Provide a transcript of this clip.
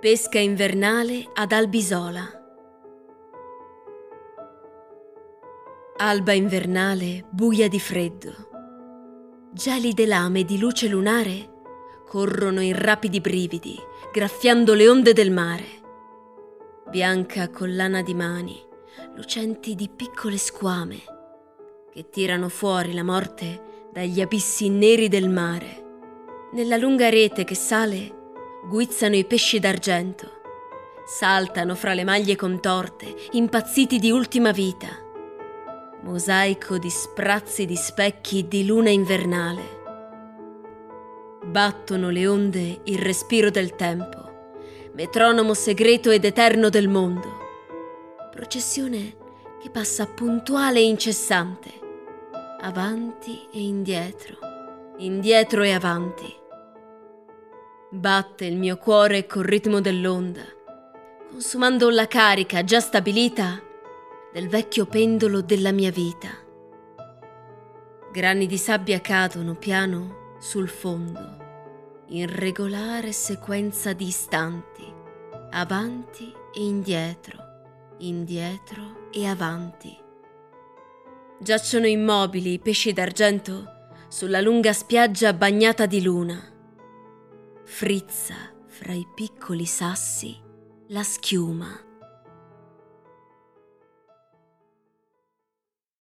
Pesca invernale ad Albisola. Alba invernale buia di freddo. Gelide lame di luce lunare corrono in rapidi brividi, graffiando le onde del mare. Bianca collana di mani, lucenti di piccole squame, che tirano fuori la morte dagli abissi neri del mare. Nella lunga rete che sale, guizzano i pesci d'argento. Saltano fra le maglie contorte, impazziti di ultima vita. Mosaico di sprazzi di specchi di luna invernale. Battono le onde il respiro del tempo, metronomo segreto ed eterno del mondo. Processione che passa puntuale e incessante, avanti e indietro, indietro e avanti. Batte il mio cuore col ritmo dell'onda, consumando la carica già stabilita del vecchio pendolo della mia vita. Grani di sabbia cadono piano sul fondo, in regolare sequenza di istanti, avanti e indietro, indietro e avanti. Giacciono immobili i pesci d'argento sulla lunga spiaggia bagnata di luna. Frizza fra i piccoli sassi la schiuma.